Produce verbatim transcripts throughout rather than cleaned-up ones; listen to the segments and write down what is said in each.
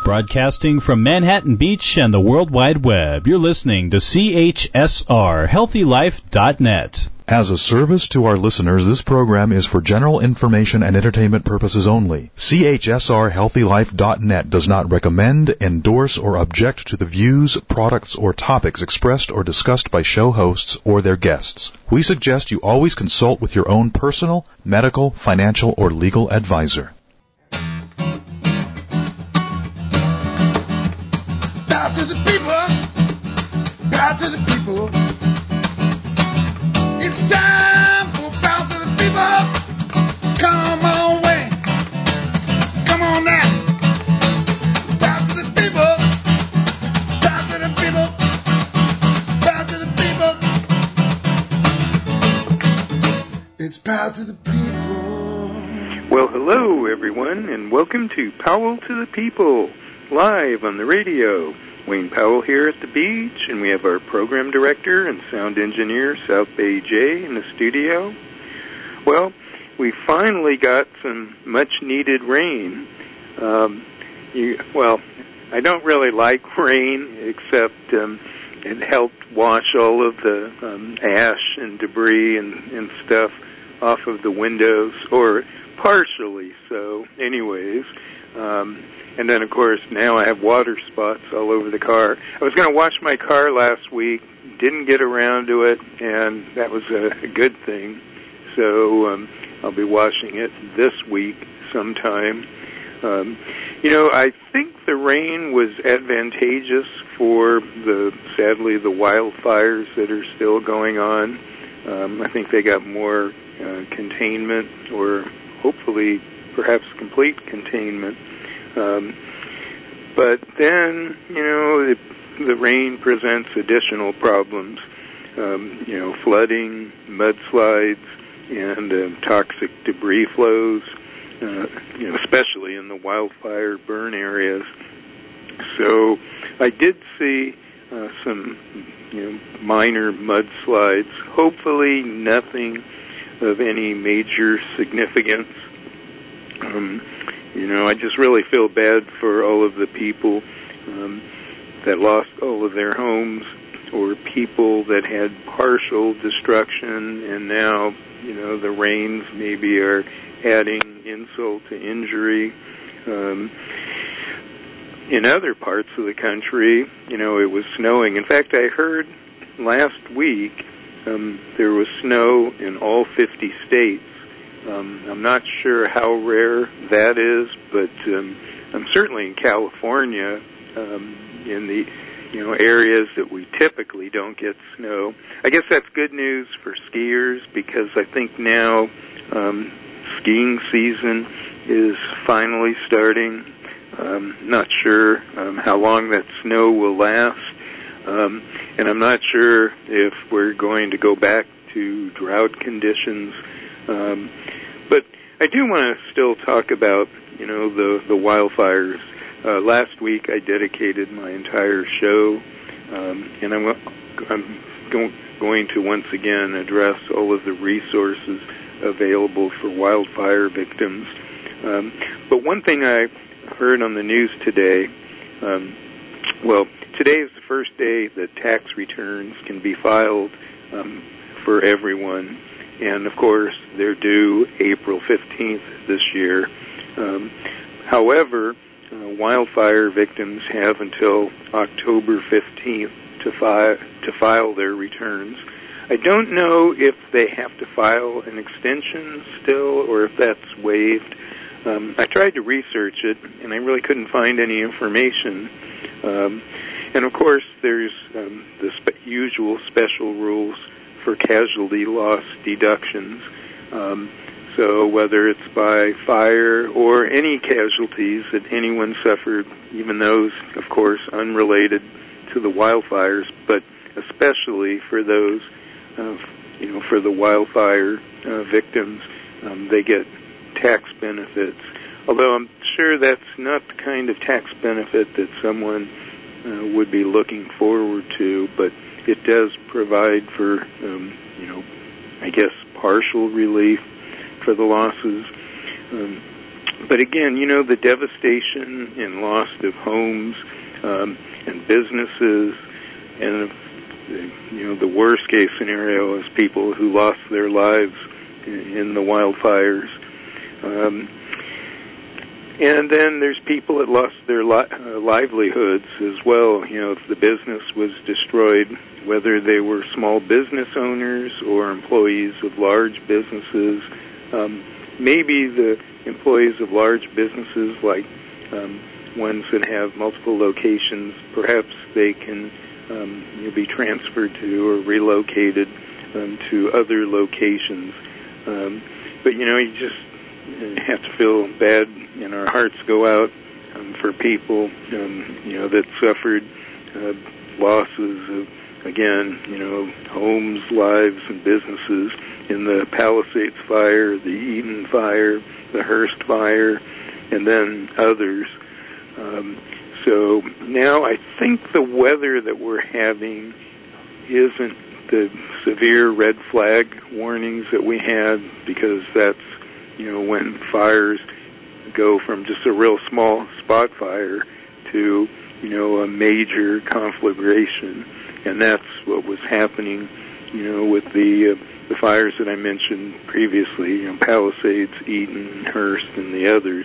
Broadcasting from Manhattan Beach and the World Wide Web, you're listening to C H S R Healthy Life dot net. As a service to our listeners, this program is for general information and entertainment purposes only. C H S R Healthy Life dot net does not recommend, endorse, or object to the views, products, or topics expressed or discussed by show hosts or their guests. We suggest you always consult with your own personal, medical, financial, or legal advisor. Bow to the people, bow to the people. It's time for bow to the people. Come on, way, come on now. Bow to the people, bow to the people, bow to the people. It's bow to the people. Well, hello everyone, and welcome to Powell to the People, live on the radio. Wayne Powell here at the beach, and we have our program director and sound engineer, South Bay Jay, in the studio. Well, we finally got some much-needed rain. Um, you, well, I don't really like rain, except um, it helped wash all of the um, ash and debris and, and stuff off of the windows, or partially so, anyways. Um, And then, of course, now I have water spots all over the car. I was going to wash my car last week, didn't get around to it, and that was a, a good thing. So um, I'll be washing it this week sometime. Um, you know, I think the rain was advantageous for the, sadly, the wildfires that are still going on. Um, I think they got more uh, containment, or hopefully perhaps complete containment. Um, but then, you know, the, the rain presents additional problems, um, you know, flooding, mudslides, and uh, toxic debris flows, uh, you know, especially in the wildfire burn areas. So I did see uh, some, you know, minor mudslides, hopefully nothing of any major significance. Um, You know, I just really feel bad for all of the people um, that lost all of their homes, or people that had partial destruction, and now, you know, the rains maybe are adding insult to injury. Um, in other parts of the country, you know, it was snowing. In fact, I heard last week um, there was snow in all fifty states. Um, I'm not sure how rare that is, but um, I'm certainly in California, um, in the you know areas that we typically don't get snow. I guess that's good news for skiers, because I think now um, skiing season is finally starting. Um, not sure um, how long that snow will last, um, and I'm not sure if we're going to go back to drought conditions. Um, but I do want to still talk about, you know, the, the wildfires. Uh, last week I dedicated my entire show, um, and I'm, I'm go, going to once again address all of the resources available for wildfire victims. Um, but one thing I heard on the news today, um, well, today is the first day that tax returns can be filed um, for everyone. And, of course, they're due April fifteenth this year. Um, however, uh, wildfire victims have until October fifteenth to, fi- to file their returns. I don't know if they have to file an extension still, or if that's waived. Um, I tried to research it, and I really couldn't find any information. Um, and, of course, there's um, the spe- usual special rules for casualty loss deductions. Um, so whether it's by fire or any casualties that anyone suffered, even those, of course, unrelated to the wildfires, but especially for those, uh, you know, for the wildfire uh, victims, um, they get tax benefits. Although I'm sure that's not the kind of tax benefit that someone uh, would be looking forward to, but it does provide for, um, you know, I guess partial relief for the losses. Um, but again, you know, the devastation and loss of homes um, and businesses, and you know, the worst case scenario is people who lost their lives in, in the wildfires. Um, and then there's people that lost their li- uh, livelihoods as well. You know, if the business was destroyed, whether they were small business owners or employees of large businesses. Um, maybe the employees of large businesses, like um, ones that have multiple locations, perhaps they can um, you know, be transferred to or relocated um, to other locations. Um, but, you know, you just have to feel bad, and our hearts go out um, for people, um, you know, that suffered uh, losses of, again, you know, homes, lives, and businesses in the Palisades fire, the Eden fire, the Hearst fire, and then others. Um, so now I think the weather that we're having isn't the severe red flag warnings that we had, because that's, you know, when fires go from just a real small spot fire to, you know, a major conflagration. And that's what was happening, you know, with the uh, the fires that I mentioned previously, you know, Palisades, Eden, Hearst, and the others.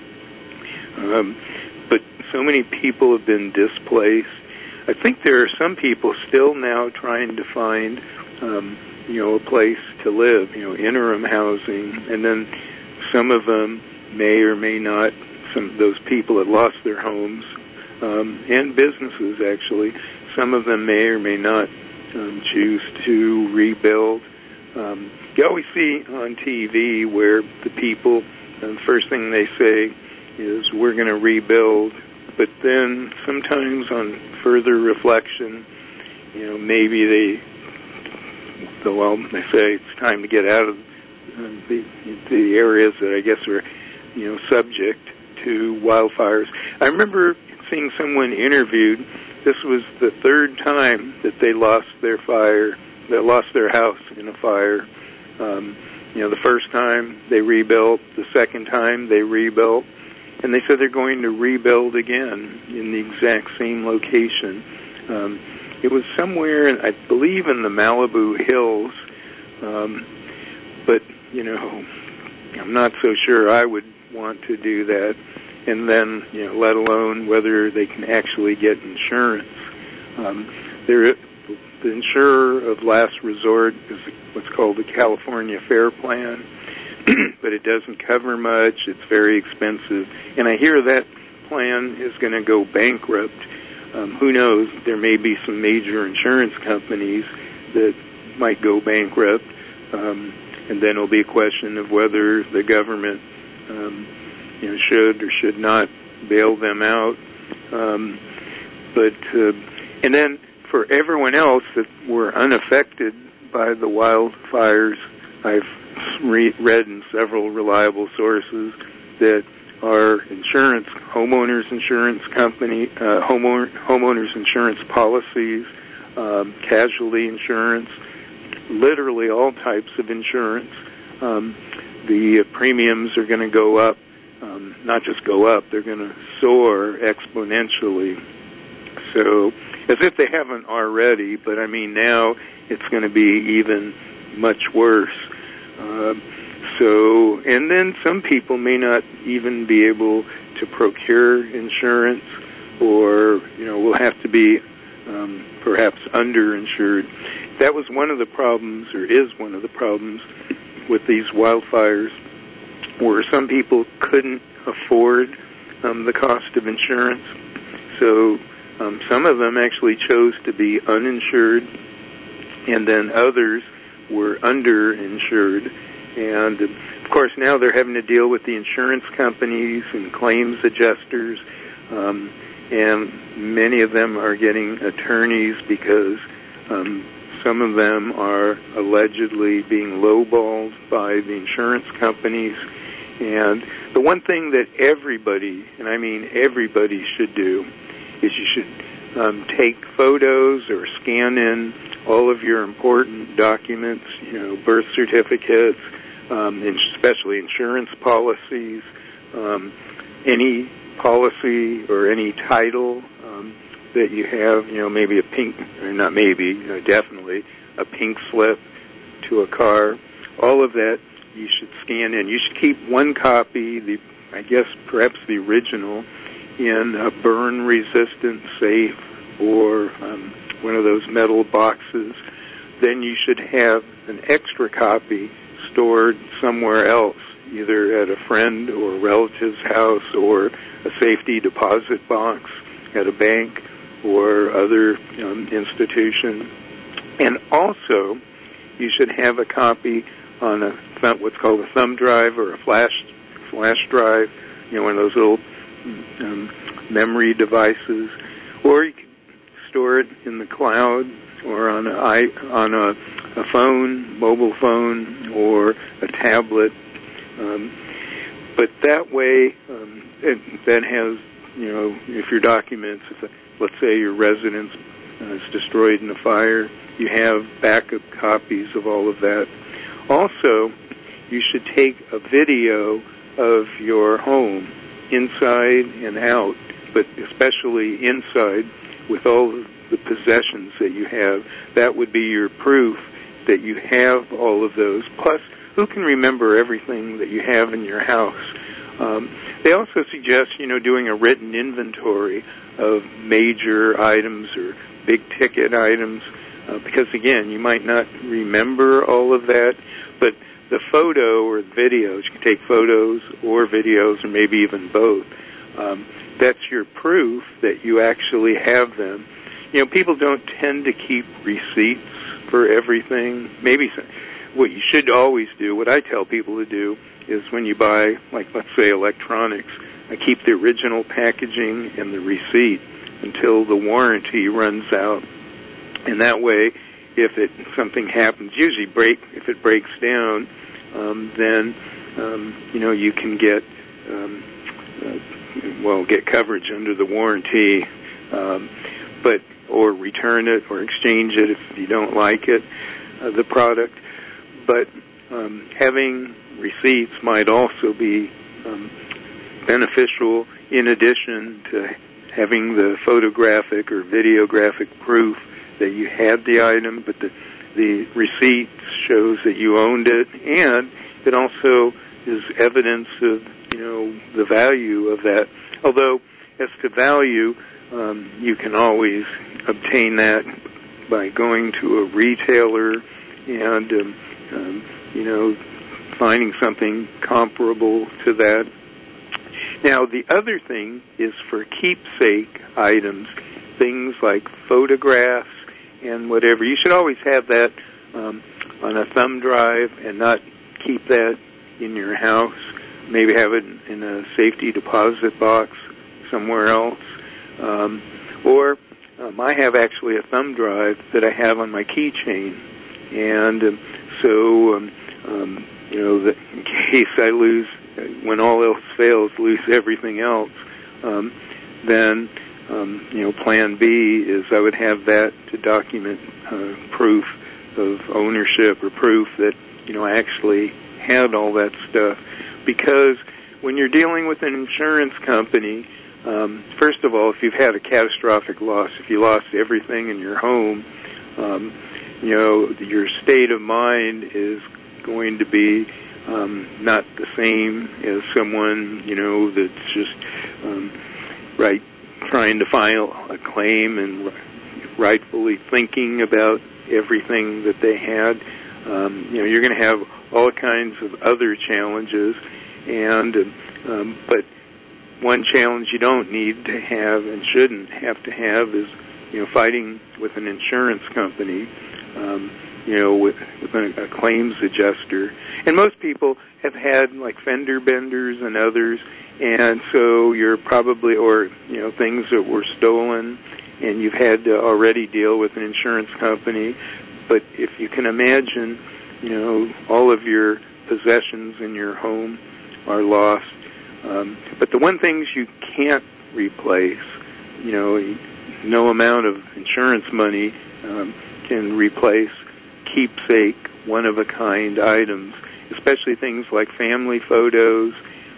Um, but so many people have been displaced. I think there are some people still now trying to find, um, you know, a place to live, you know, interim housing, and then some of them may or may not, some of those people that lost their homes, um, and businesses actually, some of them may or may not um, choose to rebuild. Um, you always see on T V where the people, the first thing they say is, we're going to rebuild. But then sometimes on further reflection, you know, maybe they, well, they say it's time to get out of uh, the, the areas that I guess are, you know, subject to wildfires. I remember seeing someone interviewed. This was the third time that they lost their fire, they lost their house in a fire. Um, you know, the first time they rebuilt, the second time they rebuilt, and they said they're going to rebuild again in the exact same location. Um, it was somewhere, I believe, in the Malibu Hills, um, but, you know, I'm not so sure I would want to do that. And then, you know, let alone whether they can actually get insurance. Um, there, the insurer of last resort is what's called the California Fair Plan, but it doesn't cover much. It's very expensive. And I hear that plan is going to go bankrupt. Um, who knows? There may be some major insurance companies that might go bankrupt, um, and then it'll be a question of whether the government um, you know, should or should not bail them out. Um, but uh, and then for everyone else that were unaffected by the wildfires, I've re- read in several reliable sources that our insurance, homeowners insurance company, uh, homeowner, homeowners insurance policies, um, casualty insurance, literally all types of insurance, um, the premiums are going to go up. Um, not just go up, they're going to soar exponentially. So, as if they haven't already, but I mean now it's going to be even much worse. Uh, so, and then some people may not even be able to procure insurance, or, you know, will have to be um, perhaps underinsured. That was one of the problems, or is one of the problems, with these wildfires, where some people couldn't afford um, the cost of insurance. So um, some of them actually chose to be uninsured, and then others were underinsured. And, of course, now they're having to deal with the insurance companies and claims adjusters, um, and many of them are getting attorneys because um, some of them are allegedly being lowballed by the insurance companies. And the one thing that everybody, and I mean everybody, should do is you should um, take photos or scan in all of your important documents, you know, birth certificates, um, especially insurance policies, um, any policy or any title um, that you have, you know, maybe a pink, or not maybe, uh, definitely, a pink slip to a car, all of that you should scan in. You should keep one copy, the I guess perhaps the original, in a burn-resistant safe or um, one of those metal boxes. Then you should have an extra copy stored somewhere else, either at a friend or relative's house or a safety deposit box at a bank or other um, institution. And also, you should have a copy on a what's called a thumb drive or a flash flash drive, you know, one of those little um, memory devices, or you can store it in the cloud or on a on a, a phone, mobile phone, or a tablet. Um, but that way, um, it, that has, you know, if your documents, if, let's say your residence uh, is destroyed in a fire, you have backup copies of all of that. Also, you should take a video of your home, inside and out, but especially inside, with all of the possessions that you have. That would be your proof that you have all of those. Plus, who can remember everything that you have in your house? Um, they also suggest, you know, doing a written inventory of major items or big-ticket items, uh, because, again, you might not remember all of that, but the photo or the videos, you can take photos or videos or maybe even both, um, that's your proof that you actually have them. You know, people don't tend to keep receipts for everything. Maybe some, what you should always do, what I tell people to do, is when you buy, like, let's say, electronics, I keep the original packaging and the receipt until the warranty runs out. And that way, if it something happens, usually break if it breaks down, um, then um, you know you can get um, uh, well get coverage under the warranty, um, but or return it or exchange it if you don't like it, uh, the product. But um, having receipts might also be um, beneficial in addition to having the photographic or videographic proof that you had the item, but the, the receipt shows that you owned it, and it also is evidence of, you know, the value of that. Although, as to value, um, you can always obtain that by going to a retailer and, um, um, you know, finding something comparable to that. Now, the other thing is for keepsake items, things like photographs and whatever. You should always have that um, on a thumb drive and not keep that in your house. Maybe have it in a safety deposit box somewhere else. Um, or um, I have actually a thumb drive that I have on my keychain. And um, so, um, um, you know, that in case I lose, when all else fails, lose everything else, um, then Um, you know, plan B is I would have that to document uh, proof of ownership or proof that, you know, I actually had all that stuff. Because when you're dealing with an insurance company, um, first of all, if you've had a catastrophic loss, if you lost everything in your home, um, you know, your state of mind is going to be um, not the same as someone, you know, that's just um, right. trying to file a claim and rightfully thinking about everything that they had. Um, you know, you're going to have all kinds of other challenges, and um, but one challenge you don't need to have and shouldn't have to have is, you know, fighting with an insurance company, um, you know, with, with a, a claims adjuster. And most people have had, like, fender benders and others, and so you're probably, or, you know, things that were stolen, and you've had to already deal with an insurance company. But if you can imagine, you know, all of your possessions in your home are lost. Um, but the one things you can't replace, you know, no amount of insurance money um, can replace keepsake, one-of-a-kind items, especially things like family photos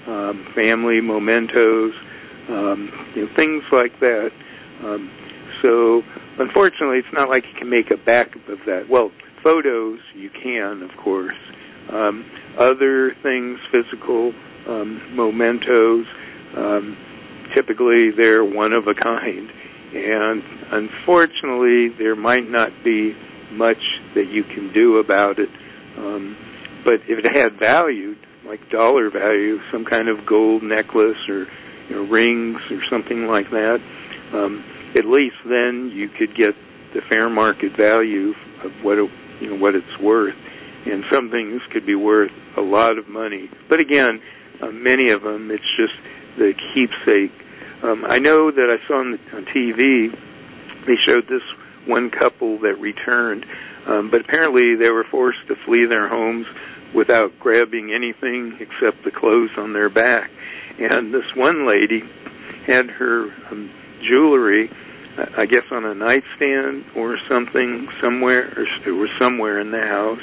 um, family mementos, um, you know, things like that. Um, so, unfortunately, it's not like you can make a backup of that. Well, photos, you can, of course. Um, other things, physical um, mementos, um, typically they're one of a kind. And unfortunately, there might not be much that you can do about it. Um, but if it had value, like dollar value, some kind of gold necklace or you know, rings or something like that, um, at least then you could get the fair market value of what it, you know what it's worth. And some things could be worth a lot of money. But again, uh, many of them, it's just the keepsake. Um, I know that I saw on, the, on T V, they showed this one couple that returned, um, but apparently they were forced to flee their homes without grabbing anything except the clothes on their back. And this one lady had her um, jewelry, uh, I guess on a nightstand or something somewhere, or it was somewhere in the house.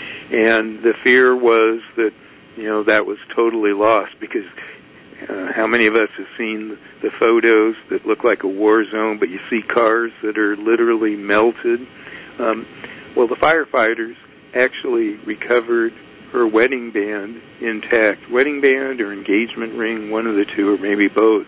And the fear was that, you know, that was totally lost because uh, how many of us have seen the photos that look like a war zone, but you see cars that are literally melted? Um, well, the firefighters actually recovered her wedding band intact, wedding band or engagement ring, one of the two, or maybe both.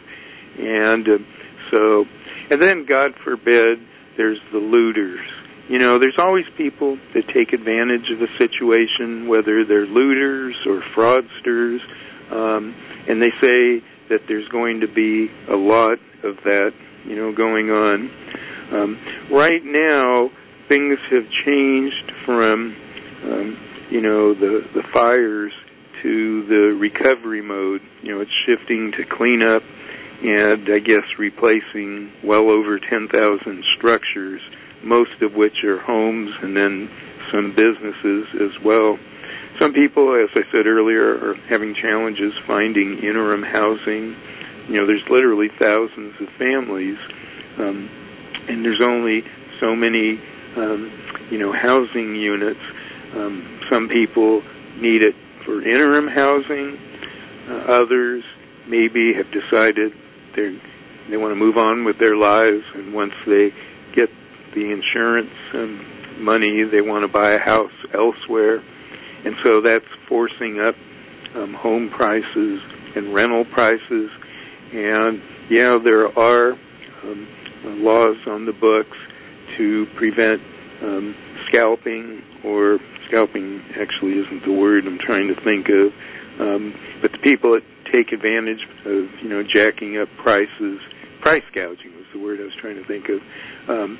And uh, so, and then, God forbid, there's the looters. You know, there's always people that take advantage of a situation, whether they're looters or fraudsters, um, and they say that there's going to be a lot of that, you know, going on. Um, right now, things have changed from, um, you know, the, the fires to the recovery mode. You know, it's shifting to cleanup and, I guess, replacing well over ten thousand structures, most of which are homes and then some businesses as well. Some people, as I said earlier, are having challenges finding interim housing. You know, there's literally thousands of families, um, and there's only so many, um, you know, housing units. Um, some people need it for interim housing. Uh, others maybe have decided they they want to move on with their lives, and once they get the insurance and money, they want to buy a house elsewhere. And so that's forcing up um, home prices and rental prices. And, yeah, there are um, laws on the books to prevent um, scalping, or scalping actually isn't the word I'm trying to think of, um, but the people that take advantage of, you know, jacking up prices, price gouging was the word I was trying to think of. Um,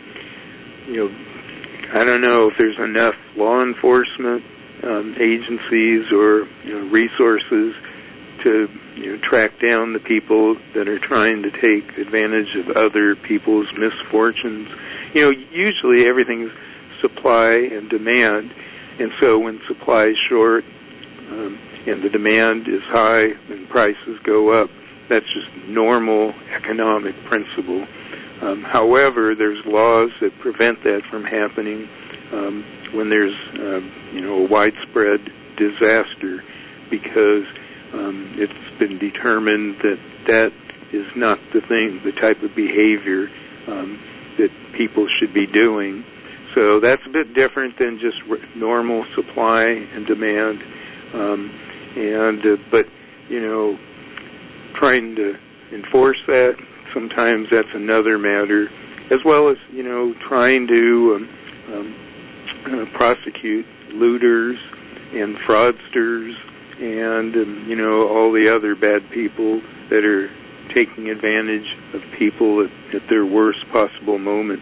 you know, I don't know if there's enough law enforcement um, agencies or you know, resources to you know, track down the people that are trying to take advantage of other people's misfortunes. You know, usually everything's supply and demand, and so when supply is short um, and the demand is high and prices go up, that's just normal economic principle. Um, however, there's laws that prevent that from happening um, when there's, uh, you know, a widespread disaster, because um, it's been determined that that is not the thing, the type of behavior um, that people should be doing. So that's a bit different than just r- normal supply and demand. Um, and uh, but you know, trying to enforce that, sometimes that's another matter, as well as, you know, trying to um, um, uh, prosecute looters and fraudsters and, um, you know, all the other bad people that are taking advantage of people at, at their worst possible moment.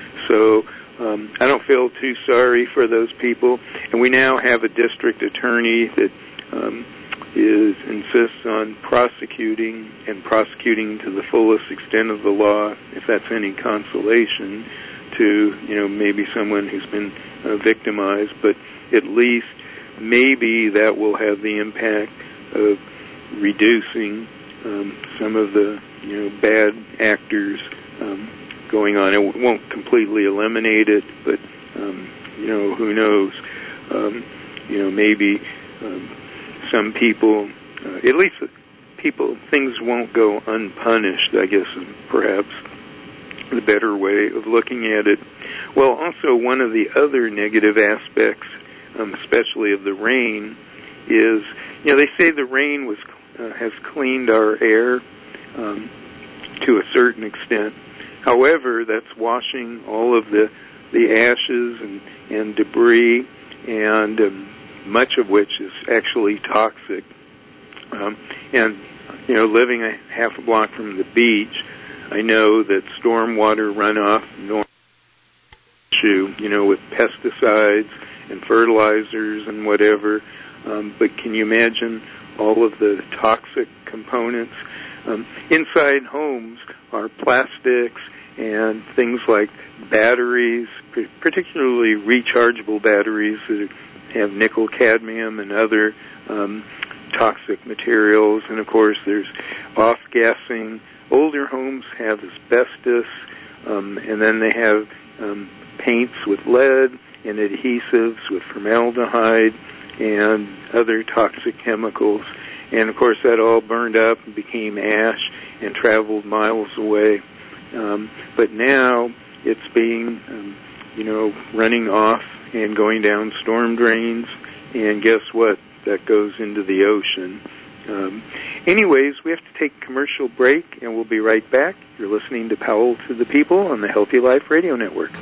So um, I don't feel too sorry for those people. And we now have a district attorney that um, is insists on prosecuting and prosecuting to the fullest extent of the law, if that's any consolation to, you know, maybe someone who's been uh, victimized, but at least maybe that will have the impact of reducing um, some of the, you know, bad actors um, going on. It won't completely eliminate it, but, um, you know, who knows? Um, you know, maybe um, some people, uh, at least people, things won't go unpunished, I guess is perhaps the better way of looking at it. Well, also one of the other negative aspects, um, especially of the rain, is, you know, they say the rain was uh, has cleaned our air um, to a certain extent. However, that's washing all of the the ashes and, and debris, and um, much of which is actually toxic. Um, and, you know, living a half a block from the beach, I know that stormwater runoff, normal issue, you know, with pesticides and fertilizers and whatever. Um, but can you imagine all of the toxic components? Um, inside homes are plastics and things like batteries, particularly rechargeable batteries that have nickel, cadmium, and other um, toxic materials. And, of course, there's off-gassing. Older homes have asbestos, um, and then they have um, paints with lead and adhesives with formaldehyde and other toxic chemicals. And, of course, that all burned up and became ash and traveled miles away. Um, but now it's being, um, you know, running off and going down storm drains, and guess what? That goes into the ocean. Um, anyways, we have to take a commercial break, and we'll be right back. You're listening to Powell to the People on the Healthy Life Radio Network.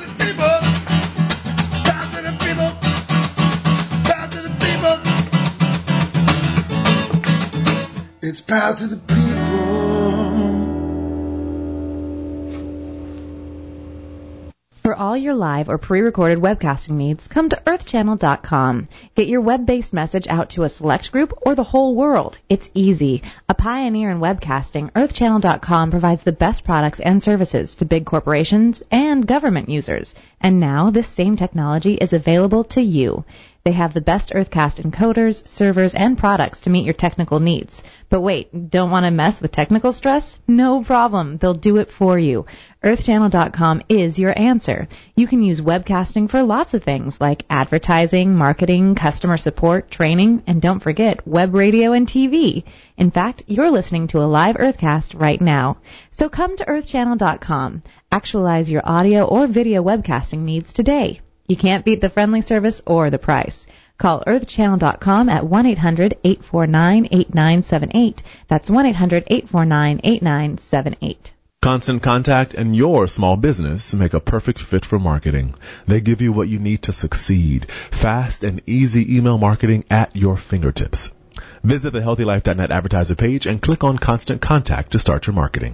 It's Power to the People. For all your live or pre-recorded webcasting needs, come to earth channel dot com. Get your web-based message out to a select group or the whole world. It's easy. A pioneer in webcasting, earth channel dot com provides the best products and services to big corporations and government users. And now this same technology is available to you. They have the best Earthcast encoders, servers, and products to meet your technical needs. But wait, don't want to mess with technical stress? No problem. They'll do it for you. earth channel dot com is your answer. You can use webcasting for lots of things like advertising, marketing, customer support, training, and don't forget web radio and T V. In fact, you're listening to a live Earthcast right now. So come to earth channel dot com. Actualize your audio or video webcasting needs today. You can't beat the friendly service or the price. Call earth channel dot com at one eight hundred eight four nine eight nine seven eight. That's one eight hundred eight four nine eight nine seven eight. Constant Contact and your small business make a perfect fit for marketing. They give you what you need to succeed. Fast and easy email marketing at your fingertips. Visit the healthy life dot net advertiser page and click on Constant Contact to start your marketing.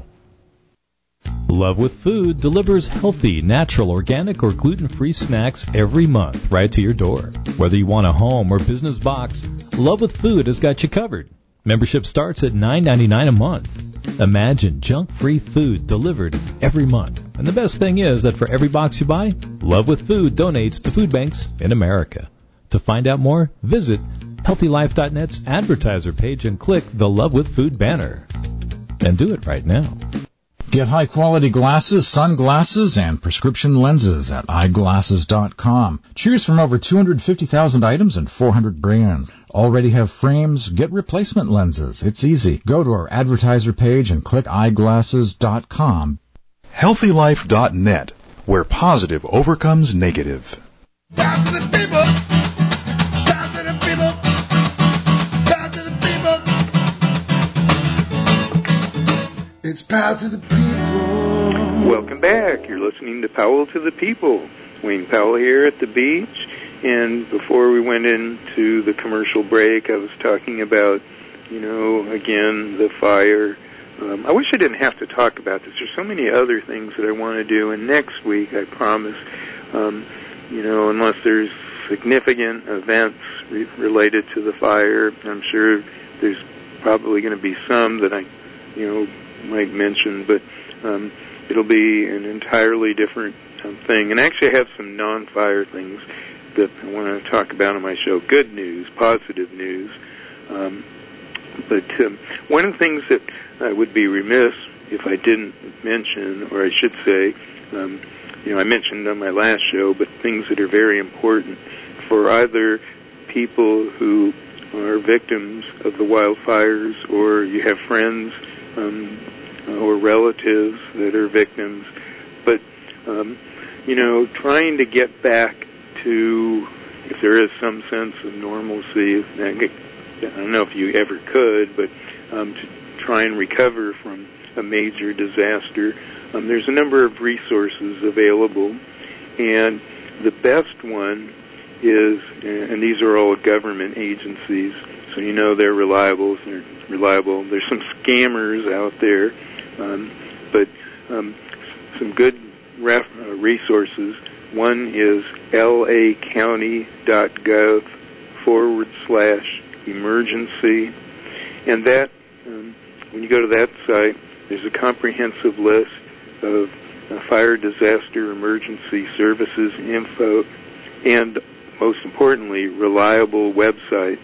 Love with Food delivers healthy, natural, organic, or gluten-free snacks every month right to your door. Whether you want a home or business box, Love with Food has got you covered. Membership starts at nine ninety-nine a month. Imagine junk-free food delivered every month. And the best thing is that for every box you buy, Love with Food donates to food banks in America. To find out more, visit healthy life dot net's advertiser page and click the Love with Food banner. And do it right now. Get high-quality glasses, sunglasses, and prescription lenses at eyeglasses dot com. Choose from over two hundred fifty thousand items and four hundred brands. Already have frames? Get replacement lenses. It's easy. Go to our advertiser page and click eyeglasses dot com. healthy life dot net, where positive overcomes negative. Power to the people. Power to the people. Power to the people. It's Power to the People. Welcome back. You're listening to Powell to the People. Wayne Powell here at the beach. And before we went into the commercial break, I was talking about, you know, again, the fire. Um, I wish I didn't have to talk about this. There's so many other things that I want to do. And next week, I promise, um, you know, unless there's significant events re- related to the fire, I'm sure there's probably going to be some that I, you know, might mention, but um, it'll be an entirely different um, thing. And actually I have some non-fire things that I want to talk about on my show. Good news, positive news. Um, but um, one of the things that I would be remiss if I didn't mention, or I should say, um, you know, I mentioned on my last show, but things that are very important for either people who are victims of the wildfires, or you have friends um, or relatives that are victims. But, um, you know, trying to get back to, if there is some sense of normalcy, I don't know if you ever could, but um, to try and recover from a major disaster, um, there's a number of resources available, and the best one is, and these are all government agencies, so you know they're reliable. They're reliable. There's some scammers out there, um, but um, some good ref, uh, resources. One is lacounty.gov forward slash emergency, and that um, when you go to that site, there's a comprehensive list of uh, fire disaster emergency services info, and most importantly, reliable websites.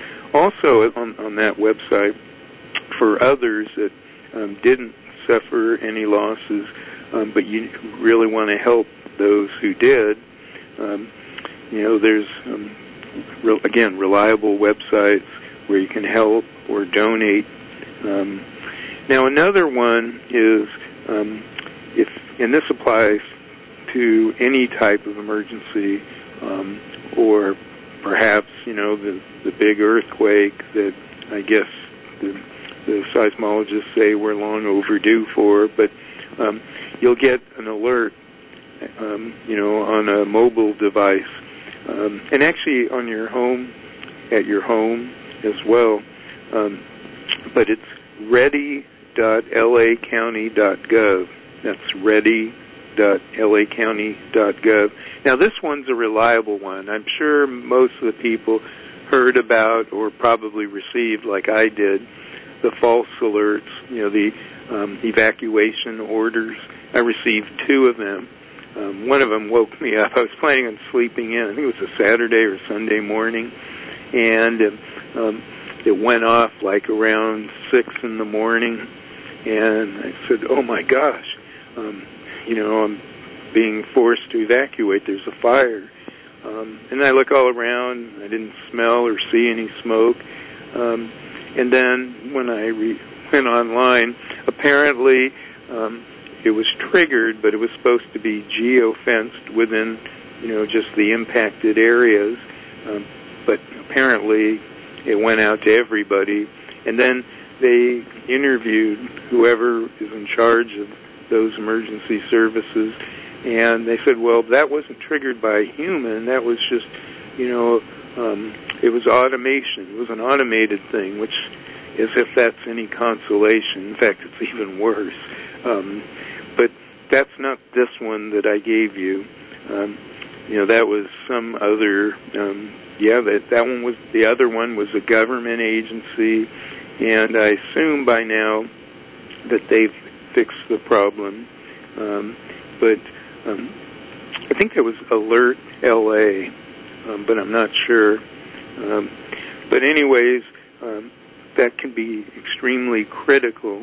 Also on, on that website, for others that um, didn't suffer any losses, um, but you really want to help those who did, um, you know, there's, um, re- again, reliable websites where you can help or donate. Um, now, another one is, um, if, and this applies to any type of emergency, um, or perhaps, you know, the, the big earthquake that I guess the, the seismologists say we're long overdue for, but um, you'll get an alert, um, you know, on a mobile device, um, and actually on your home, at your home as well. Um, but it's ready dot l a county dot gov. That's ready dot l a county dot gov. Now, this one's a reliable one. I'm sure most of the people heard about or probably received, like I did, the false alerts, you know, the um, evacuation orders. I received two of them. Um, one of them woke me up. I was planning on sleeping in. I think it was a Saturday or Sunday morning, and um, it went off like around six in the morning, and I said, oh, my gosh, um, you know, I'm being forced to evacuate. There's a fire. Um, and I look all around. I didn't smell or see any smoke. Um, and then when I re- went online, apparently um, it was triggered, but it was supposed to be geo-fenced within, you know, just the impacted areas. Um, but apparently it went out to everybody. And then they interviewed whoever is in charge of those emergency services, and they said, well, that wasn't triggered by a human. That was just, you know, um, it was automation. It was an automated thing, which, as if that's any consolation. In fact, it's even worse. Um, but that's not this one that I gave you. Um, you know, that was some other, um, yeah, that, that one was, the other one was a government agency, and I assume by now that they've fixed the problem. Um, but um, I think there was Alert L A, um, but I'm not sure. Um, but anyways, um, that can be extremely critical.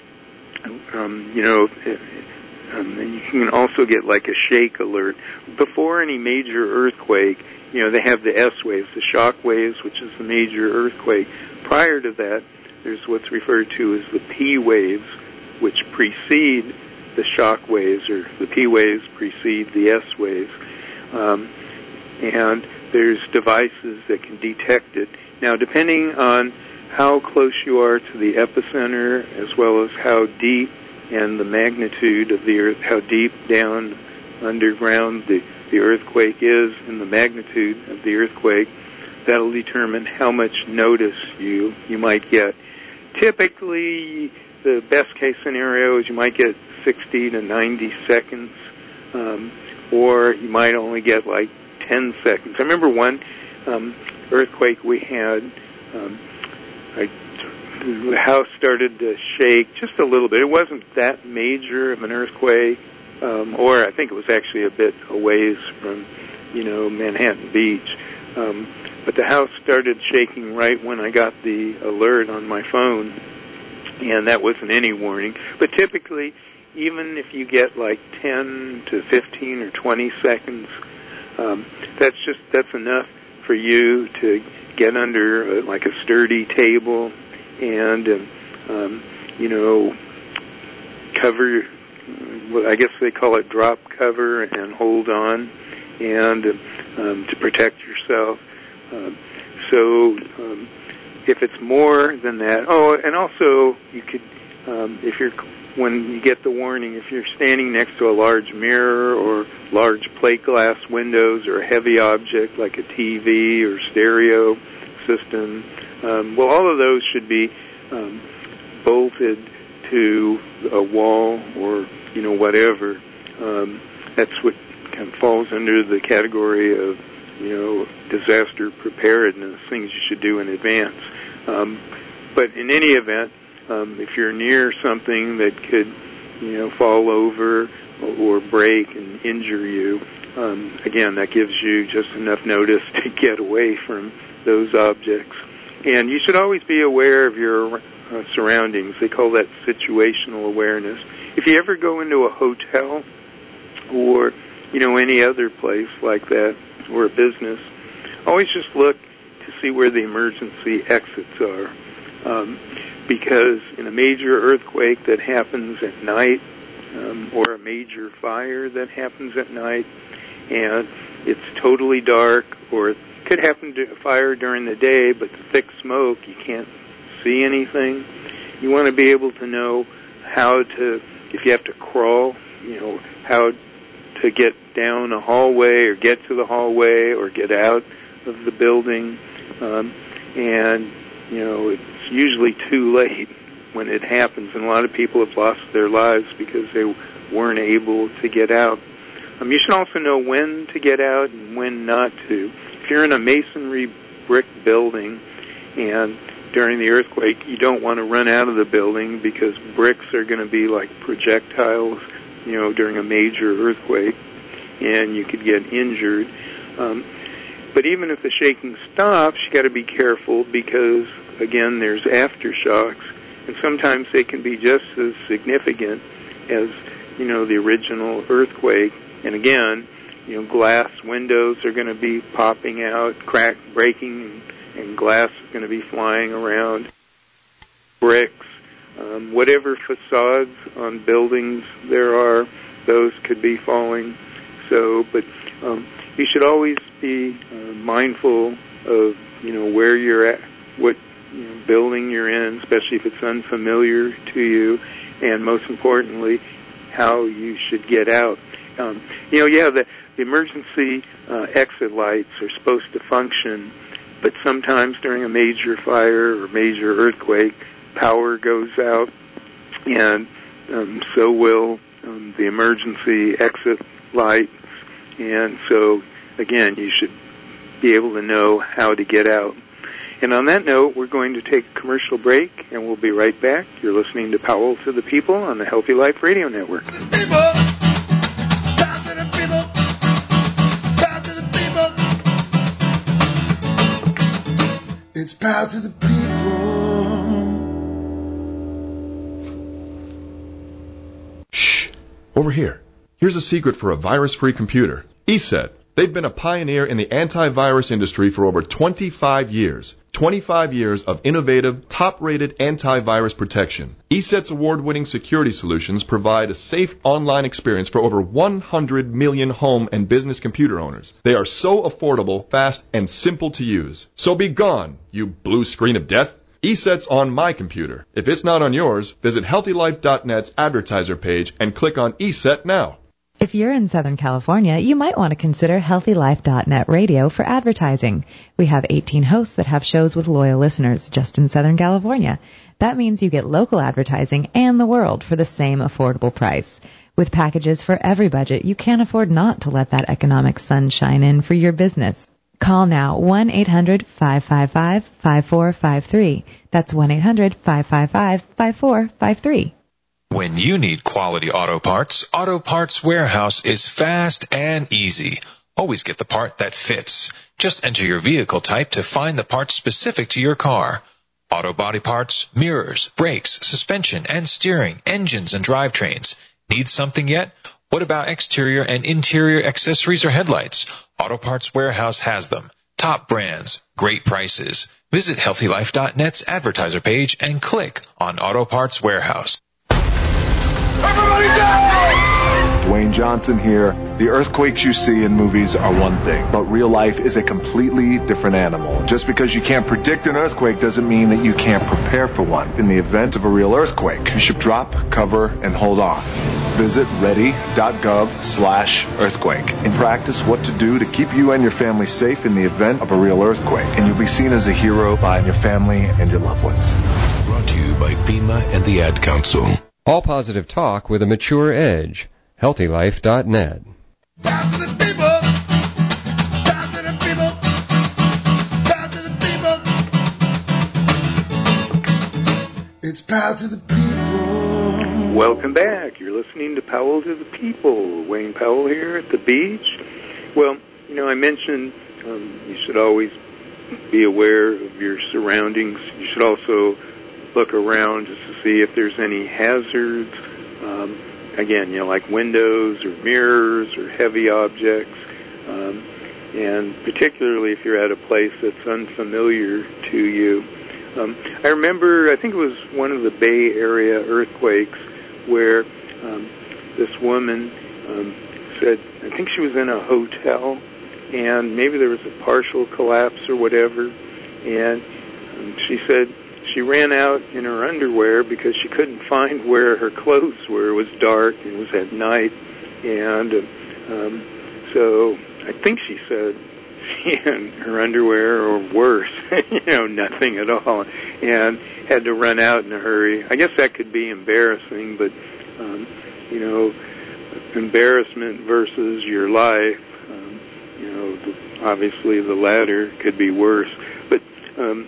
Um, you know, um, and you can also get like a shake alert. Before any major earthquake, you know, they have the S waves, the shock waves, which is the major earthquake. Prior to that, there's what's referred to as the P waves, which precede the shock waves, or the P waves precede the S waves. Um, and there's devices that can detect it. Now, depending on how close you are to the epicenter, as well as how deep and the magnitude of the earth, how deep down underground the, the earthquake is, and the magnitude of the earthquake, that'll determine how much notice you, you might get. Typically, the best case scenario is you might get sixty to ninety seconds, um, or you might only get like ten seconds. I remember one um, earthquake we had, um, I, the house started to shake just a little bit. It wasn't that major of an earthquake, um, or I think it was actually a bit a ways from, you know, Manhattan Beach. Um, but the house started shaking right when I got the alert on my phone, and that wasn't any warning. But typically, even if you get like ten to fifteen or twenty seconds, um, that's just, that's enough for you to get under uh, like a sturdy table and, um, um, you know, cover, well, I guess they call it drop cover, and hold on, and um, to protect yourself. Um, so um, if it's more than that, oh, and also you could, um, if you're, when you get the warning, if you're standing next to a large mirror or large plate glass windows or a heavy object like a T V or stereo system, um, well, all of those should be um, bolted to a wall or, you know, whatever. Um, that's what kind of falls under the category of, you know, disaster preparedness, things you should do in advance. Um, but in any event, um, if you're near something that could, you know, fall over or, or break and injure you, um, again, that gives you just enough notice to get away from those objects. And you should always be aware of your uh, surroundings. They call that situational awareness. If you ever go into a hotel or, you know, any other place like that, or a business, always just look to see where the emergency exits are. Um, because in a major earthquake that happens at night, um, or a major fire that happens at night, and it's totally dark, or it could happen to a fire during the day, but the thick smoke, you can't see anything. You want to be able to know how to, if you have to crawl, you know, how to get down a hallway or get to the hallway or get out of the building. Um, and, you know, it's usually too late when it happens, and a lot of people have lost their lives because they weren't able to get out. Um, you should also know when to get out and when not to. If you're in a masonry brick building and during the earthquake, you don't want to run out of the building because bricks are going to be like projectiles, you know, during a major earthquake, and you could get injured. Um, but even if the shaking stops, you got to be careful because, again, there's aftershocks, and sometimes they can be just as significant as, you know, the original earthquake. And again, you know, glass windows are going to be popping out, crack, breaking, and, and glass is going to be flying around. Bricks, um, whatever facades on buildings there are, those could be falling. So, but um, you should always be uh, mindful of, you know, where you're at, what, you know, building you're in, especially if it's unfamiliar to you, and most importantly, how you should get out. Um, you know, yeah, the, the emergency uh, exit lights are supposed to function, but sometimes during a major fire or major earthquake, power goes out, and um, so will um, the emergency exit lights. And so, again, you should be able to know how to get out. And on that note, we're going to take a commercial break, and we'll be right back. You're listening to Powell to the People on the Healthy Life Radio Network. To the people. Power to the people. Power to the people. It's power to the people. Shh. Over here. Here's a secret for a virus-free computer. ESET. They've been a pioneer in the antivirus industry for over twenty-five years. twenty-five years of innovative, top-rated antivirus protection. ESET's award-winning security solutions provide a safe online experience for over one hundred million home and business computer owners. They are so affordable, fast, and simple to use. So be gone, you blue screen of death. ESET's on my computer. If it's not on yours, visit healthy life dot net's advertiser page and click on ESET now. If you're in Southern California, you might want to consider healthy life dot net radio for advertising. We have eighteen hosts that have shows with loyal listeners just in Southern California. That means you get local advertising and the world for the same affordable price. With packages for every budget, you can't afford not to let that economic sun shine in for your business. Call now, one eight hundred five five five five four five three. That's one eight hundred five five five five four five three. When you need quality auto parts, Auto Parts Warehouse is fast and easy. Always get the part that fits. Just enter your vehicle type to find the part specific to your car. Auto body parts, mirrors, brakes, suspension and steering, engines and drivetrains. Need something yet? What about exterior and interior accessories or headlights? Auto Parts Warehouse has them. top brands, great prices. Visit healthy life dot net's advertiser page and click on Auto Parts Warehouse. Everybody down! Dwayne Johnson here. The earthquakes you see in movies are one thing, but real life is a completely different animal. Just because you can't predict an earthquake doesn't mean that you can't prepare for one. In the event of a real earthquake, you should drop, cover, and hold on. Visit ready.gov slash earthquake and practice what to do to keep you and your family safe in the event of a real earthquake. And you'll be seen as a hero by your family and your loved ones. Brought to you by FEMA and the Ad Council. All positive talk with a mature edge. healthy life dot net. Power to the people. Power to the people. Power to the people. It's power to the people. Welcome back. You're listening to Powell to the People. Wayne Powell here at the beach. Well, you know, I mentioned um, you should always be aware of your surroundings. You should also look around just to see if there's any hazards. Um, again, you know, like windows or mirrors or heavy objects. Um, and particularly if you're at a place that's unfamiliar to you. Um, I remember, I think it was one of the Bay Area earthquakes where um, this woman um, said, I think she was in a hotel, and maybe there was a partial collapse or whatever, and um, she said she ran out in her underwear because she couldn't find where her clothes were. It was dark, and it was at night, and um, so I think she said she had her underwear, or worse, you know, nothing at all, and had to run out in a hurry. I guess that could be embarrassing, but, um, you know, embarrassment versus your life, um, you know, the, obviously the latter could be worse. But um,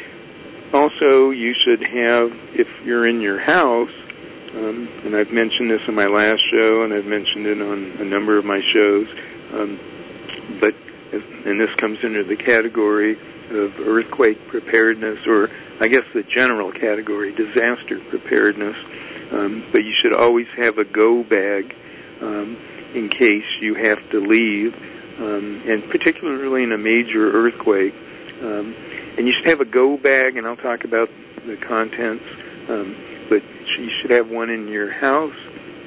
also you should have, if you're in your house, um, and I've mentioned this in my last show, and I've mentioned it on a number of my shows, um, but and this comes into the category of earthquake preparedness, or I guess the general category, disaster preparedness. Um, but you should always have a go bag um, in case you have to leave, um, and particularly in a major earthquake. Um, and you should have a go bag, and I'll talk about the contents, um, but you should have one in your house,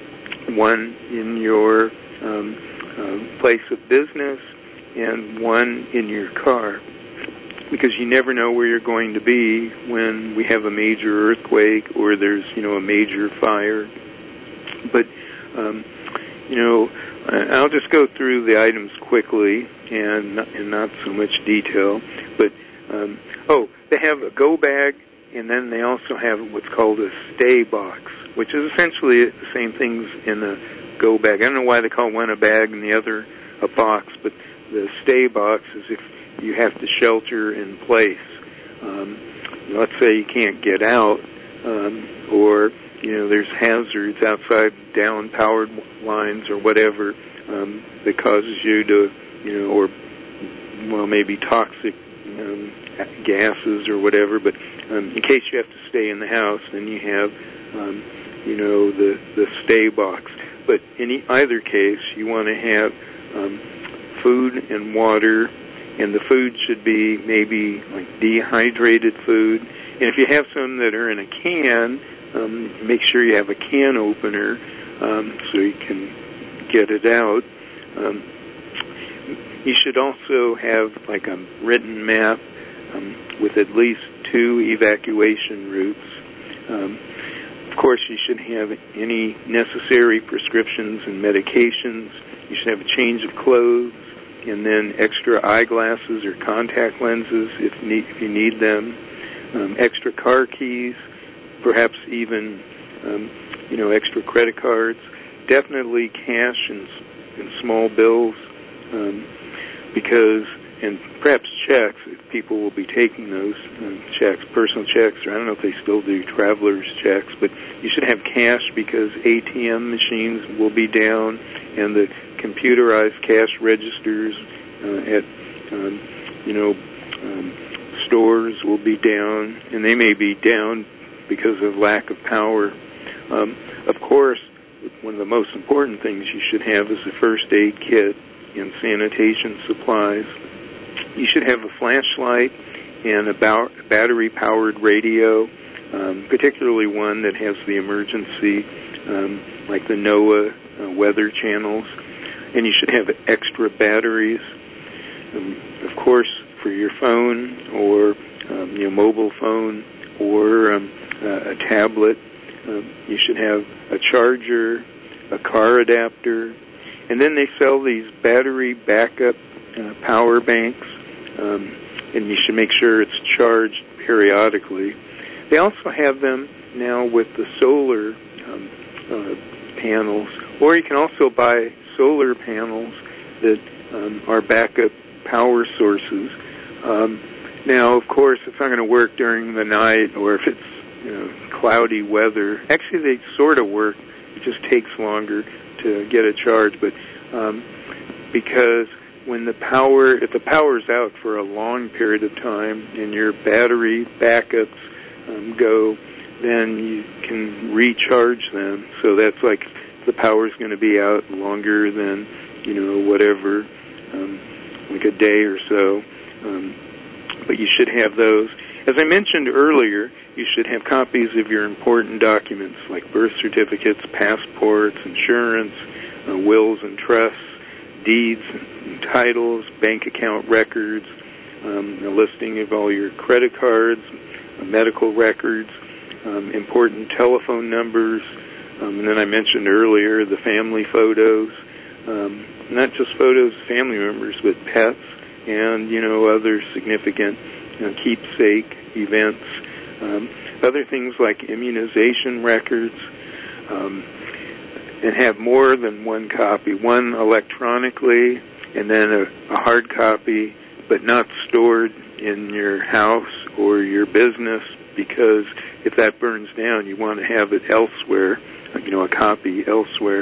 one in your um, uh, place of business, and one in your car, because you never know where you're going to be when we have a major earthquake or there's, you know, a major fire. But, um, you know, I'll just go through the items quickly and not, and not so much detail. But, um, oh, they have a go bag, and then they also have what's called a stay box, which is essentially the same things in a go bag. I don't know why they call one a bag and the other a box, but the stay box is if you have to shelter in place. Um, let's say you can't get out, um, or, you know, there's hazards outside, down powered lines or whatever, um, that causes you to, you know, or, well, maybe toxic um, gases or whatever, but um, in case you have to stay in the house, then you have, um, you know, the, the stay box. But in either case, you want to have um, food and water, and the food should be maybe like dehydrated food. And if you have some that are in a can, um, make sure you have a can opener um, so you can get it out. Um, you should also have like a written map um, with at least two evacuation routes. Um, of course, you should have any necessary prescriptions and medications. You should have a change of clothes, and then extra eyeglasses or contact lenses if, need, if you need them, um, extra car keys, perhaps even, um, you know, extra credit cards, definitely cash and, and small bills, um, because, and perhaps checks, if people will be taking those um, checks, personal checks, or I don't know if they still do traveler's checks, but you should have cash because A T M machines will be down, and the computerized cash registers uh, at, um, you know, um, stores will be down, and they may be down because of lack of power. Um, of course, one of the most important things you should have is a first aid kit and sanitation supplies. you should have a flashlight and a ba- battery-powered radio, um, particularly one that has the emergency, um, like the NOAA uh, weather channels. And you should have extra batteries. Um, of course, for your phone or um, your mobile phone or um, uh, a tablet, um, you should have a charger, a car adapter, and then they sell these battery backup uh, power banks, um, and you should make sure it's charged periodically. They also have them now with the solar um, uh, panels, or you can also buy solar panels that um, are backup power sources. Um, now, of course, it's not going to work during the night or if it's you know, cloudy weather. Actually, they sort of work. It just takes longer to get a charge. But um, because when the power, if the power's out for a long period of time and your battery backups um, go, then you can recharge them. So that's like the power's going to be out longer than, you know, whatever, um, like a day or so. Um, but you should have those. As I mentioned earlier, you should have copies of your important documents like birth certificates, passports, insurance, uh, wills and trusts, deeds and titles, bank account records, um, a listing of all your credit cards, uh, medical records, um, important telephone numbers, um, and then I mentioned earlier the family photos, um, not just photos of family members, but pets and, you know, other significant you know, keepsake events, um, other things like immunization records, um, and have more than one copy, one electronically and then a, a hard copy, but not stored in your house or your business, because if that burns down, you want to have it elsewhere, you know, a copy elsewhere.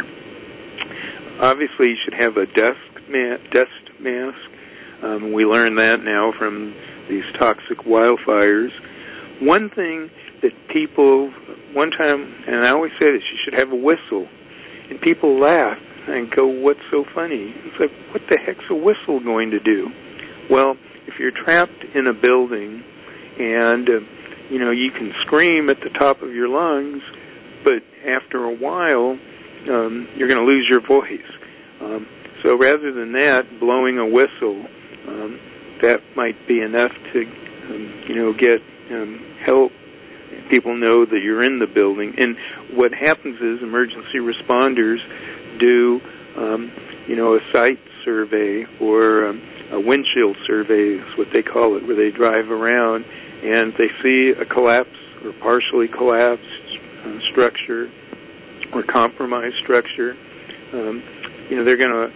Obviously, you should have a desk ma- dust mask. Um, we learn that now from these toxic wildfires. One thing that people, one time, and I always say this, you should have a whistle. And people laugh and go, what's so funny? It's like, what the heck's a whistle going to do? Well, if you're trapped in a building and, uh, you know, you can scream at the top of your lungs, but after a while, um, you're going to lose your voice. Um, so rather than that, blowing a whistle, um, that might be enough to, um, you know, get um, help. People know that you're in the building. And what happens is emergency responders do, um, you know, a site survey or um, a windshield survey is what they call it, where they drive around and they see a collapse or partially collapsed uh, structure or compromised structure. Um, you know, they're going to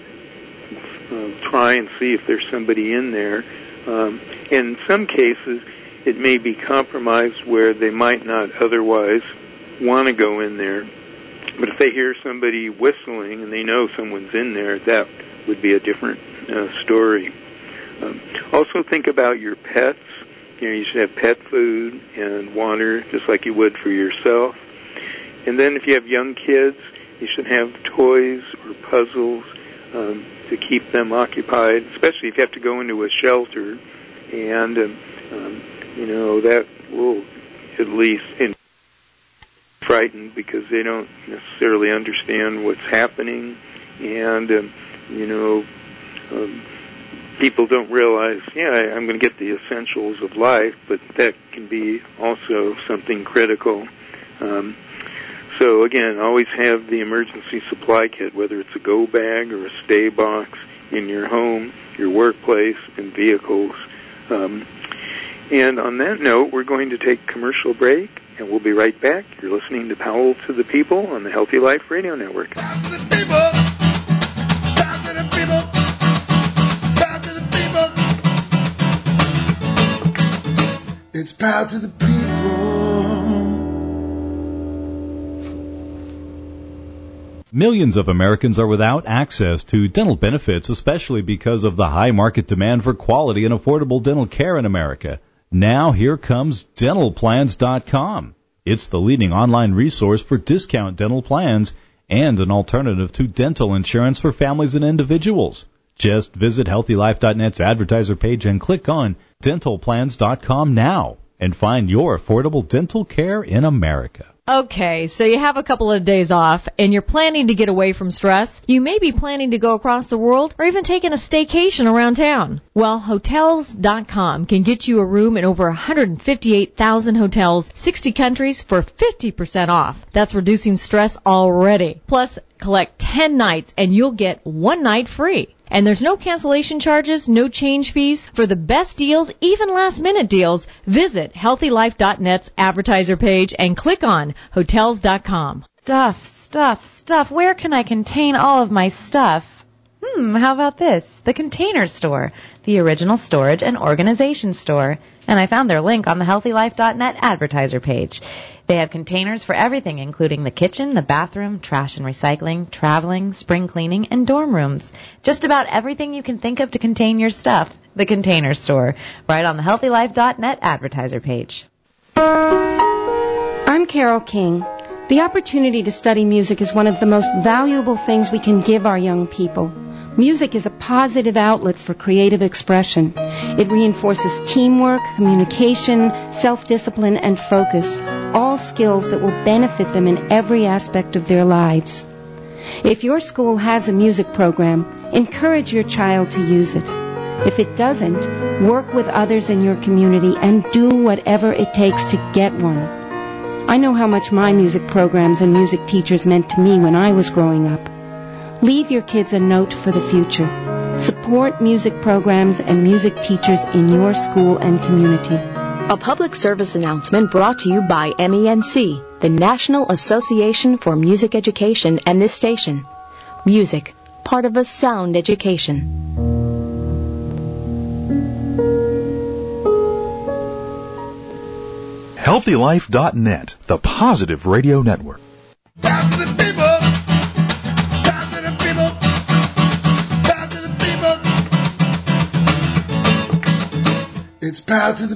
uh, try and see if there's somebody in there. Um, in some cases, it may be compromised where they might not otherwise want to go in there. But if they hear somebody whistling and they know someone's in there, that would be a different uh, story. Um, also think about your pets. You know, you should have pet food and water just like you would for yourself. And then if you have young kids, you should have toys or puzzles um, to keep them occupied, especially if you have to go into a shelter. And, um, um, you know, that will at least in frightened because they don't necessarily understand what's happening. And, um, you know, um, people don't realize, yeah, I'm going to get the essentials of life, but that can be also something critical. Um, so, again, always have the emergency supply kit, whether it's a go bag or a stay box in your home, your workplace, and vehicles. Um, and on that note, we're going to take a commercial break, and we'll be right back. You're listening to Powell to the People on the Healthy Life Radio Network. Power to the people. Power to the people. Power to the people. It's power to the people. Millions of Americans are without access to dental benefits, especially because of the high market demand for quality and affordable dental care in America. Now here comes dental plans dot com. It's the leading online resource for discount dental plans and an alternative to dental insurance for families and individuals. Just visit healthy life dot net's advertiser page and click on dental plans dot com now and find your affordable dental care in America. Okay, so you have a couple of days off and you're planning to get away from stress. You may be planning to go across the world or even taking a staycation around town. Well, Hotels dot com can get you a room in over one hundred fifty-eight thousand hotels, sixty countries for fifty percent off. That's reducing stress already. Plus, collect ten nights and you'll get one night free. And there's no cancellation charges, no change fees. For the best deals, even last-minute deals, visit healthy life dot net's advertiser page and click on Hotels dot com. Stuff, stuff, stuff. Where can I contain all of my stuff? Hmm, how about this? The Container Store, the original storage and organization store. And I found their link on the healthy life dot net advertiser page. They have containers for everything, including the kitchen, the bathroom, trash and recycling, traveling, spring cleaning, and dorm rooms. Just about everything you can think of to contain your stuff. The Container Store, right on the healthy life dot net advertiser page. I'm Carol King. The opportunity to study music is one of the most valuable things we can give our young people. Music is a positive outlet for creative expression. It reinforces teamwork, communication, self-discipline, and focus, all skills that will benefit them in every aspect of their lives. If your school has a music program, encourage your child to use it. If it doesn't, work with others in your community and do whatever it takes to get one. I know how much my music programs and music teachers meant to me when I was growing up. Leave your kids a note for the future. Support music programs and music teachers in your school and community. A public service announcement brought to you by M E N C, the National Association for Music Education, and this station. Music, part of a sound education. healthy life dot net, the positive radio network. Power to the people. Power to the people. Power to the people. It's power to the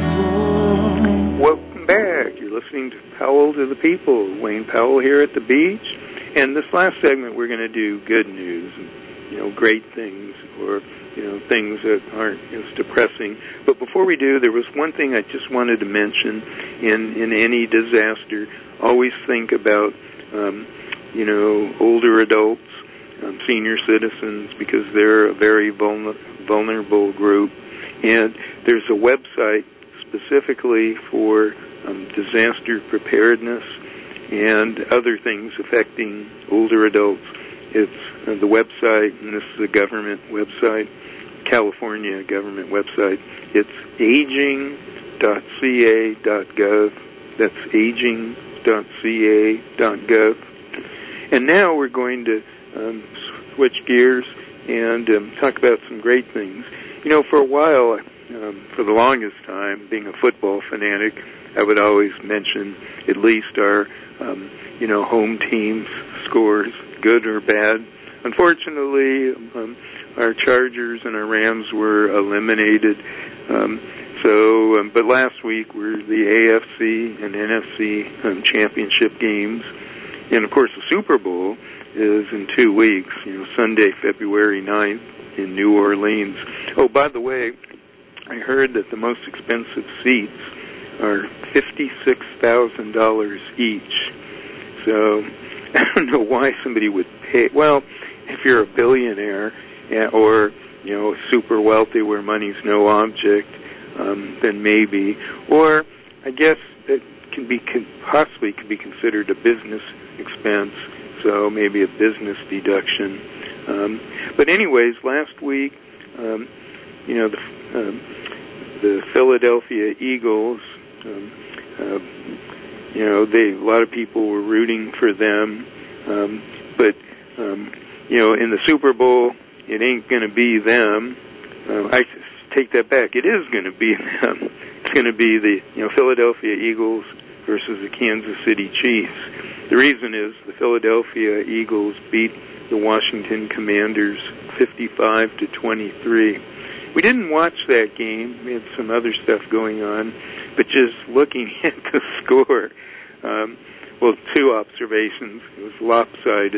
people. Welcome back. You're listening to Powell to the People. Wayne Powell here at the beach. And this last segment, we're going to do good news, and, you know, great things, or you know, things that aren't as depressing. But before we do, there was one thing I just wanted to mention. In in any disaster, always think about, um, you know, older adults, um, senior citizens, because they're a very vulner- vulnerable group. And there's a website specifically for um, disaster preparedness and other things affecting older adults. It's uh, the website, and this is a government website, California government website. It's aging dot c a dot gov. That's aging dot c a dot gov. And now we're going to um, switch gears and um, talk about some great things. You know, for a while, um, for the longest time, being a football fanatic, I would always mention at least our, um, you know, home team's scores, good or bad. Unfortunately, um, our Chargers and our Rams were eliminated. Um, so, um, but last week were the A F C and N F C um, championship games, and of course the Super Bowl is in two weeks. You know, Sunday, February ninth in New Orleans. Oh, by the way, I heard that the most expensive seats are fifty-six thousand dollars each. So I don't know why somebody would pay. Well, if you're a billionaire or, you know, super wealthy where money's no object, um, then maybe. Or I guess it can be can possibly could be considered a business expense, so maybe a business deduction. Um, but anyways, last week, um, you know, the um, the Philadelphia Eagles, um, uh, you know, they a lot of people were rooting for them, um, but um, you know, in the Super Bowl, it ain't going to be them. Uh, I take that back. It is going to be them. It's going to be the you know Philadelphia Eagles versus the Kansas City Chiefs. The reason is the Philadelphia Eagles beat the Washington Commanders fifty-five to twenty-three. We didn't watch that game. We had some other stuff going on, but just looking at the score, um, well, two observations. It was lopsided,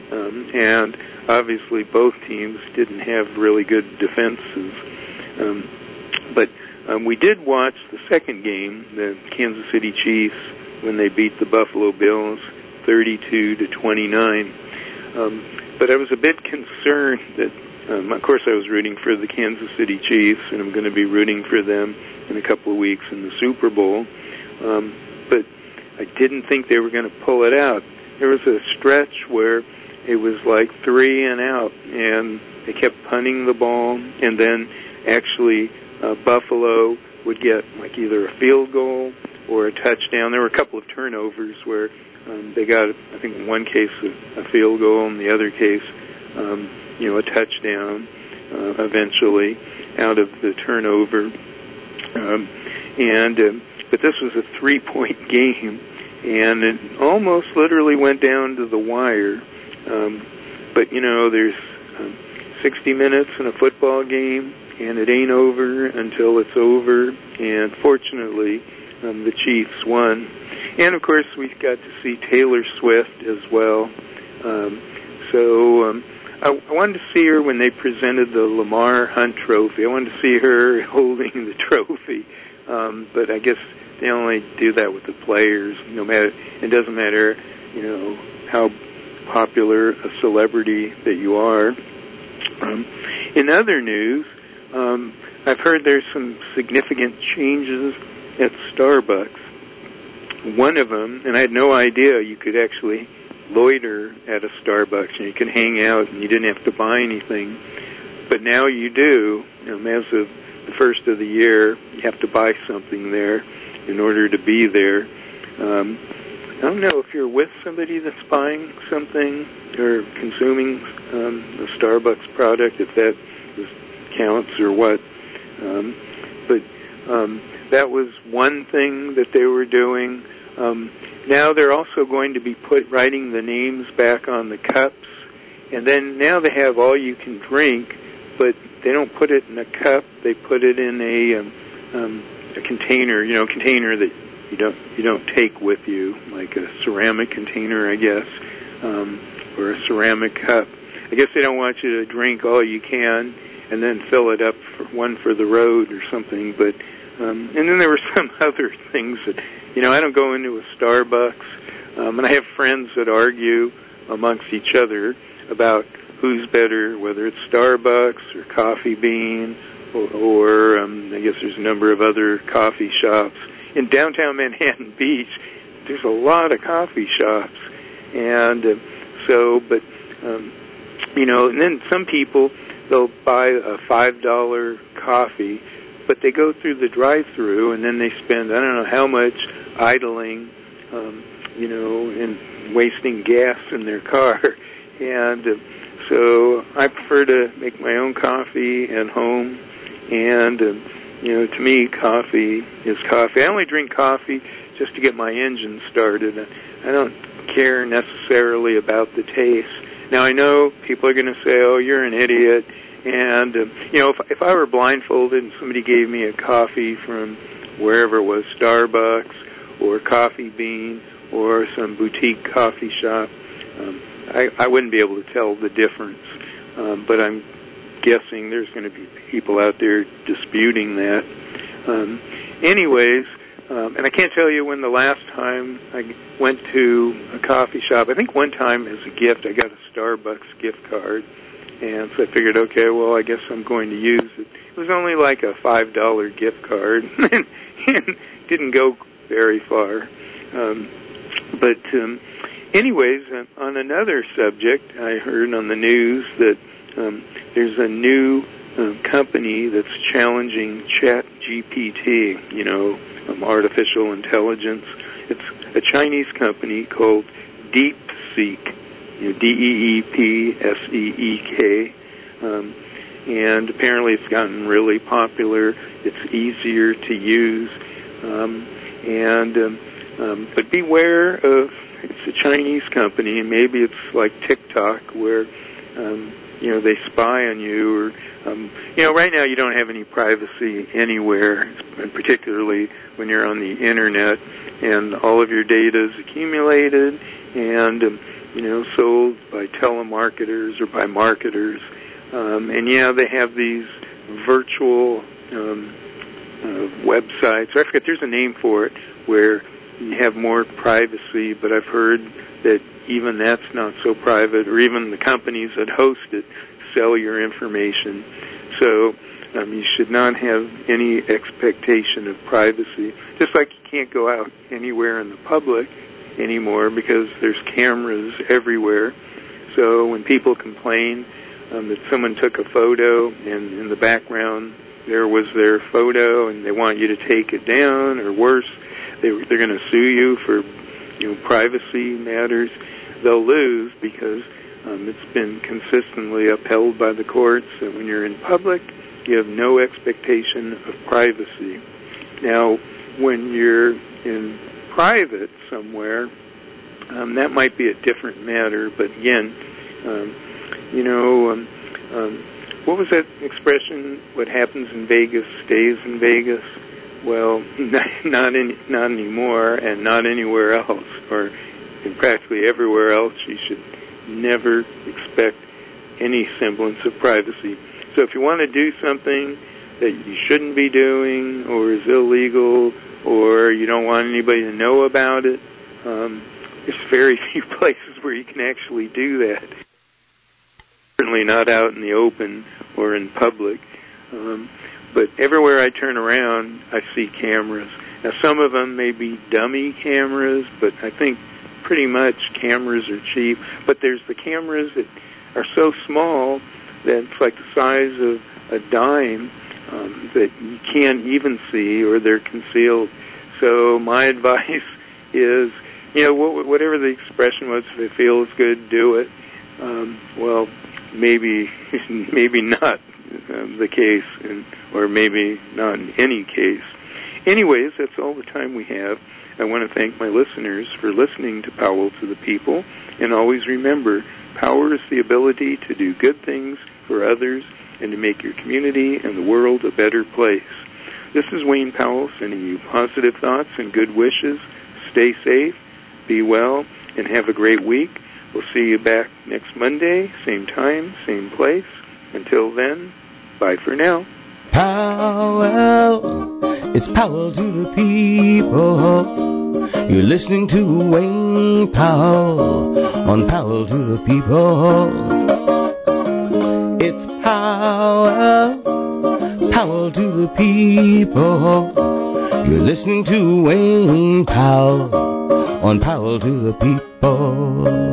Um, and obviously both teams didn't have really good defenses. Um, but um, we did watch the second game, the Kansas City Chiefs, when they beat the Buffalo Bills thirty-two to twenty-nine. Um, but I was a bit concerned that, um, of course, I was rooting for the Kansas City Chiefs, and I'm going to be rooting for them in a couple of weeks in the Super Bowl. Um, but I didn't think they were going to pull it out. There was a stretch where it was like three and out, and they kept punting the ball, and then actually uh, Buffalo would get like either a field goal or a touchdown. There were a couple of turnovers where um, they got, I think in one case, a, a field goal, in the other case, um, you know, a touchdown uh, eventually out of the turnover. Um, and um, but this was a three-point game, and it almost literally went down to the wire. Um, but, you know, there's um, sixty minutes in a football game, and it ain't over until it's over. And fortunately, um, the Chiefs won. And, of course, we got to see Taylor Swift as well. Um, so um, I, I wanted to see her when they presented the Lamar Hunt Trophy. I wanted to see her holding the trophy. Um, but I guess they only do that with the players. No matter, it doesn't matter, you know, how popular a celebrity that you are. Um, in other news, um, I've heard there's some significant changes at Starbucks. One of them, and I had no idea you could actually loiter at a Starbucks and you could hang out and you didn't have to buy anything. But now you do. You know, as of the first of the year, you have to buy something there in order to be there. Um, I don't know if you're with somebody that's buying something or consuming um, a Starbucks product, if that is, counts or what. Um, but um, that was one thing that they were doing. Um, now they're also going to be put writing the names back on the cups, and then now they have all you can drink, but they don't put it in a cup. They put it in a um, um, a container, you know, container that you don't you don't take with you, like a ceramic container, I guess, um, or a ceramic cup. I guess they don't want you to drink all you can and then fill it up for one for the road or something. But um, and then there were some other things that, you know, I don't go into a Starbucks, um, and I have friends that argue amongst each other about who's better, whether it's Starbucks or Coffee Bean, or, or um, I guess there's a number of other coffee shops. In downtown Manhattan Beach, there's a lot of coffee shops. And uh, so, but, um, you know, and then some people, they'll buy a five dollar coffee, but they go through the drive-thru, and then they spend, I don't know how much idling, um, you know, and wasting gas in their car. And uh, so I prefer to make my own coffee at home. And, uh, you know, to me, coffee is coffee. I only drink coffee just to get my engine started. I don't care necessarily about the taste. Now, I know people are going to say, oh, you're an idiot. And, uh, you know, if, if I were blindfolded and somebody gave me a coffee from wherever it was, Starbucks or Coffee Bean or some boutique coffee shop, um, I, I wouldn't be able to tell the difference. Um, but I'm guessing there's going to be people out there disputing that. Um, anyways, um, and I can't tell you when the last time I went to a coffee shop. I think one time as a gift I got a Starbucks gift card, and so I figured, okay, well, I guess I'm going to use it. It was only like a five dollar gift card, and didn't go very far. Um, but um, anyways, uh, on another subject, I heard on the news that um, there's a new uh, company that's challenging Chat G P T, you know, um, artificial intelligence. It's a Chinese company called DeepSeek, you know, D E E P S E E K, um, and apparently it's gotten really popular. It's easier to use, um, and um, um, but beware of, it's a Chinese company, and maybe it's like TikTok where um, you know, they spy on you, or um, you know, right now you don't have any privacy anywhere, and particularly when you're on the internet, and all of your data is accumulated, and um, you know, sold by telemarketers or by marketers. Um, and yeah, they have these virtual um, uh, websites. I forget, there's a name for it, where you have more privacy, but I've heard that even that's not so private, or even the companies that host it sell your information. So um, you should not have any expectation of privacy. Just like you can't go out anywhere in the public anymore because there's cameras everywhere. So when people complain um, that someone took a photo and in the background there was their photo and they want you to take it down, or worse, they, they're going to sue you for, you know, privacy matters, they'll lose because um, it's been consistently upheld by the courts that when you're in public, you have no expectation of privacy. Now, when you're in private somewhere, um, that might be a different matter, but again, um, you know, um, um, what was that expression, what happens in Vegas stays in Vegas? Well, not, not, any, not anymore, and not anywhere else, or in practically everywhere else. You should never expect any semblance of privacy. So if you want to do something that you shouldn't be doing, or is illegal, or you don't want anybody to know about it, um, there's very few places where you can actually do that. Certainly not out in the open or in public. Um, but everywhere I turn around, I see cameras. Now, some of them may be dummy cameras, but I think pretty much cameras are cheap. But there's the cameras that are so small that it's like the size of a dime, um, that you can't even see, or they're concealed. So my advice is, you know, whatever the expression was, if it feels good, do it. Um, well, maybe maybe not um, the case, and, or maybe not in any case. Anyways, that's all the time we have. I want to thank my listeners for listening to Powell to the People, and always remember, power is the ability to do good things for others and to make your community and the world a better place. This is Wayne Powell sending you positive thoughts and good wishes. Stay safe, be well, and have a great week. We'll see you back next Monday, same time, same place. Until then, bye for now. Powell, it's Powell to the people. You're listening to Wayne Powell on Powell to the People. It's Powell, Powell to the people. You're listening to Wayne Powell on Powell to the People.